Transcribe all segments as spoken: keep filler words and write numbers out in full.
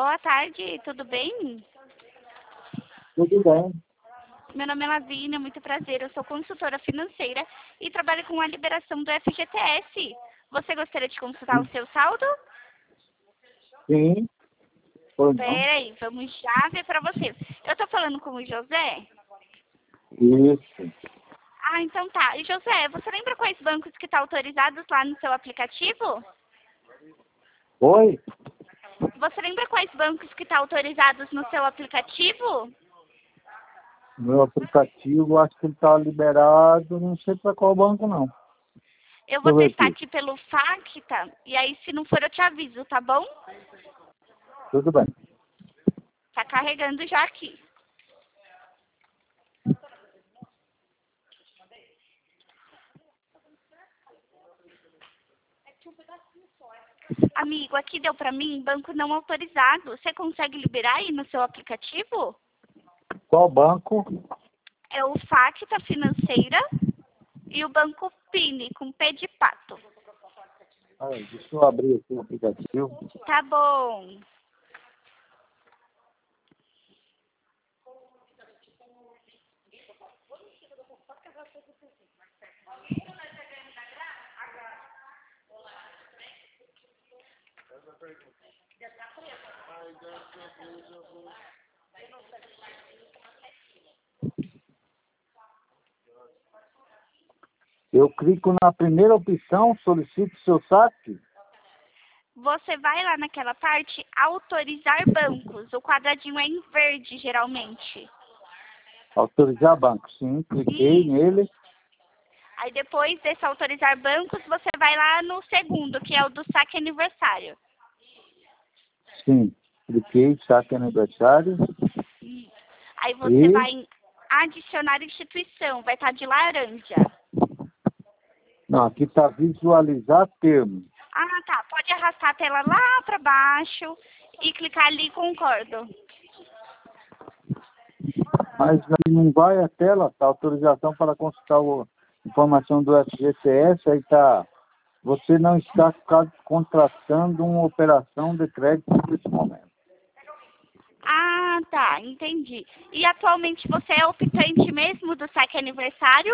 Boa tarde, tudo bem? Tudo bem. Meu nome é Lavínia, muito prazer. Eu sou consultora financeira e trabalho com a liberação do F G T S. Você gostaria de consultar o seu saldo? Sim. Pois não. Peraí, vamos já ver para você. Eu tô falando com o José? Isso. Ah, então tá. E José, você lembra quais bancos que estão autorizados lá no seu aplicativo? Oi? Você lembra quais bancos que estão autorizados no seu aplicativo? Meu aplicativo, acho que ele está liberado, não sei para qual banco não. Eu vou Deixa eu ver testar aqui. aqui pelo Facta e aí se não for eu te aviso, tá bom? Tudo bem. Tá carregando já aqui. Amigo, aqui deu pra mim banco não autorizado. Você consegue liberar aí no seu aplicativo? Qual banco? É o Facta Financeira e o banco Pini, com P de pato. Ah, deixa eu abrir aqui o aplicativo. Tá bom. Eu clico na primeira opção, solicito seu saque. Você vai lá naquela parte, autorizar bancos. O quadradinho é em verde, geralmente. Autorizar banco. Sim, cliquei Isso. nele. Aí depois desse autorizar bancos, você vai lá no segundo, que é o do saque aniversário. Sim, cliquei, saque aniversário. Isso. Aí você E vai em adicionar instituição, vai estar de laranja. não, aqui está visualizar termo. Ah, tá. Pode arrastar a tela lá para baixo e clicar ali concordo. Mas aí não vai a tela, tá? Autorização para consultar a informação do F G T S, aí tá. Você não está contratando uma operação de crédito nesse momento. Ah, tá. Entendi. E atualmente você é optante mesmo do saque aniversário?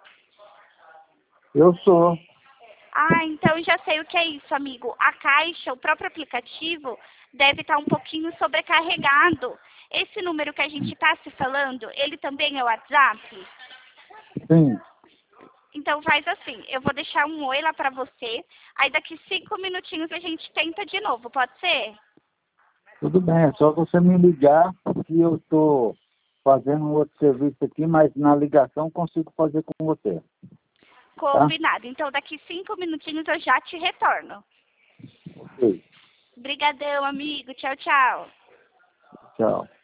Eu sou. Ah, então já sei o que é isso, amigo. A caixa, o próprio aplicativo, deve estar um pouquinho sobrecarregado. Esse número que a gente está se falando, ele também é o WhatsApp? Sim. Então faz assim, eu vou deixar um oi lá pra você, aí daqui cinco minutinhos a gente tenta de novo, pode ser? Tudo bem, é só você me ligar, que eu estou fazendo um outro serviço aqui, mas na ligação consigo fazer com você. Tá? Combinado. Então daqui cinco minutinhos eu já te retorno. Ok. Brigadão, amigo. Tchau, tchau. Tchau.